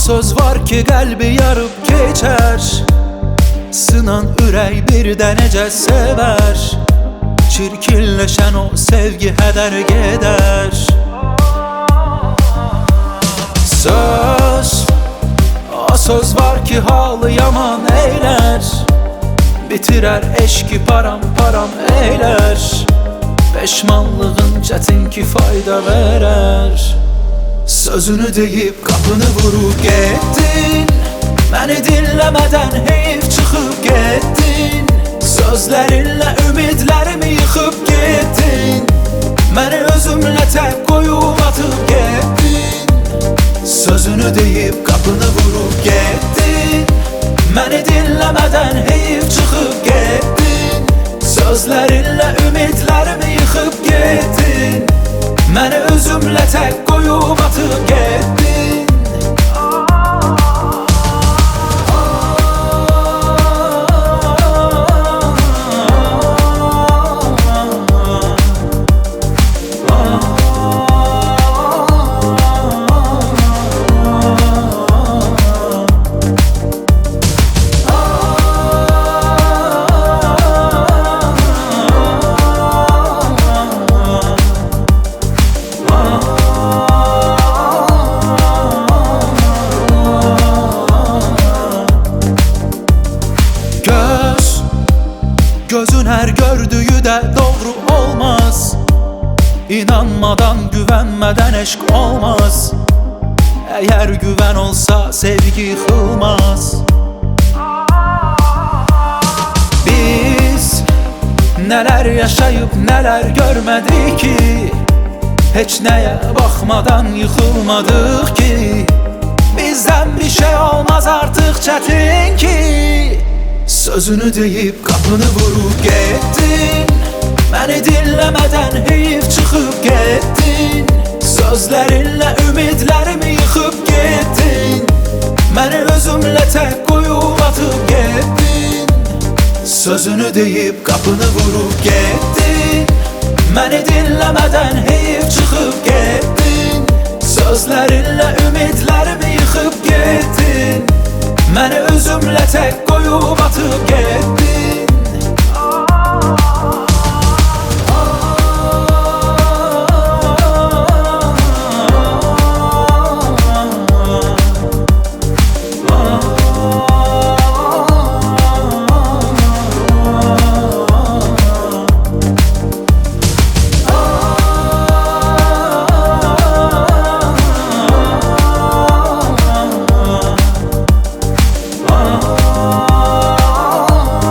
söz var ki qəlbi yarıb keçər, sınan ürək bir də necə sevər, çirkinləşən o sevgi hədər gedər. O söz var ki halı yaman eylər, bitirər eşki param param eylər, peşmanlığın çətin ki fayda verər. Sözünü deyib qapını vurub getdin, məni dinləmədən heyif çıxıb getdin, sözlərinlə ümidlərimi yıxıb getdin, məni özümlə tək qoyub atıb getdin. Sözünü deyib qapını vurub getdin, məni dinləmədən heyif çıxıb getdin, sözlərinlə ümidlərimi yıxıb getdin, məni özümlə tək qoyub atıb getdin. Gözün hər gördüyü də doğru olmaz, İnanmadan, güvənmədən eşq olmaz, Əgər güvən olsa sevgi yıxılmaz. Biz nələr yaşayıb nələr görmədik ki, heç nəyə baxmadan yıxılmadıq ki, bizdən bir şey olmaz artıq çətin ki. Sözünü deyib qapını vurub getdin, məni dinləmədən heyif çıxıb getdin, sözlərinlə ümidlərimi yıxıb getdin, məni özümlə tək qoyub atıb getdin. Sözünü deyib qapını vurub getdin, məni dinləmədən heyif çıxıb getdin, sözlərinlə ümidlərimi yıxıb getdin, məni özümlə tək qoyub atıb getdin.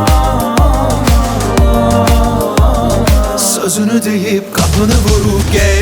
Sözünü deyib qapını vurub getdin,